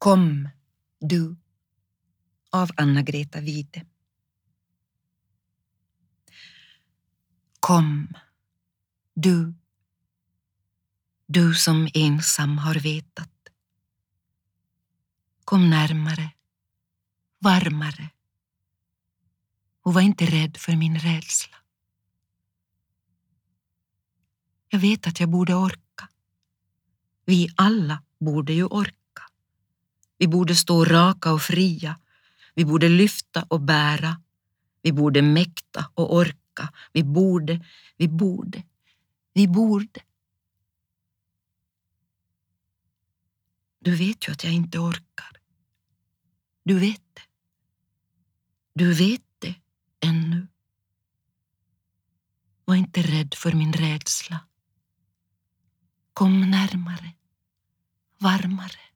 Kom, du, av Anna-Greta Wide. Kom, du som ensam har vetat. Kom närmare, varmare, och var inte rädd för min rädsla. Jag vet att jag borde orka. Vi alla borde ju orka. Vi borde stå raka och fria. Vi borde lyfta och bära. Vi borde mäkta och orka. Vi borde. Du vet ju att jag inte orkar. Du vet det. Du vet det ännu. Var inte rädd för min rädsla. Kom närmare, varmare.